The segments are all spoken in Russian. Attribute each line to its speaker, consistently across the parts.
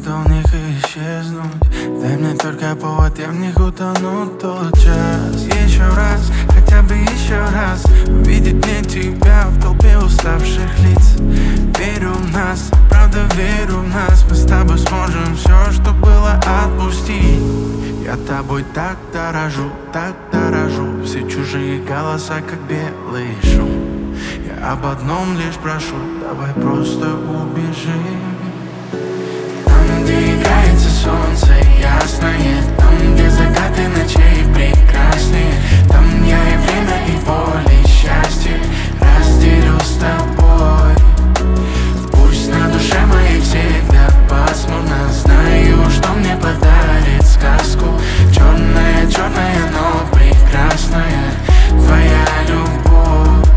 Speaker 1: готов в них исчезнуть. Дай мне только повод, я в них утону тот час. Еще раз, хотя бы еще раз увидеть мне тебя в толпе уставших лиц. Верю в нас, правда верю в нас. Мы с тобой сможем все, что было, отпустить. Я тобой так дорожу, все чужие голоса, как белый шум. Я об одном лишь прошу, давай просто убежим. Там, где играется солнце ясное, там, где закаты ночей прекрасные, там я и время, и боль, и счастье разделю с тобой. Пусть на душе моей всегда пасмурно, знаю, что мне подарит сказку. Черная, черная, но прекрасная твоя любовь.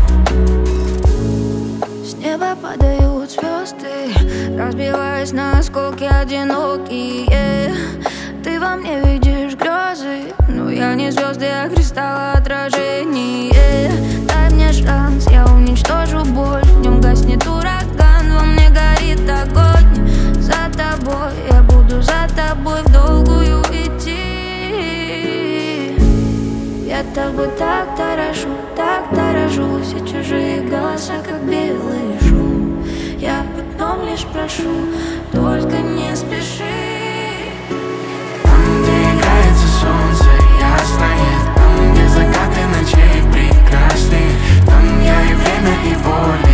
Speaker 2: С неба падают звезды, разбиваясь на осколки одинокие. Ты во мне видишь грезы, но я не звезды, а кристалл отражение. Дай мне шанс, я уничтожу боль. В нем гаснет ураган, во мне горит огонь. За тобой, я буду за тобой в долгую идти. Я тобой так дорожу, все чужие голоса, как белый шум. Я об одном лишь прошу, только не спеши.
Speaker 1: Там, где играется солнце ясное, там, где закаты ночей прекрасные, там я и время, и боль.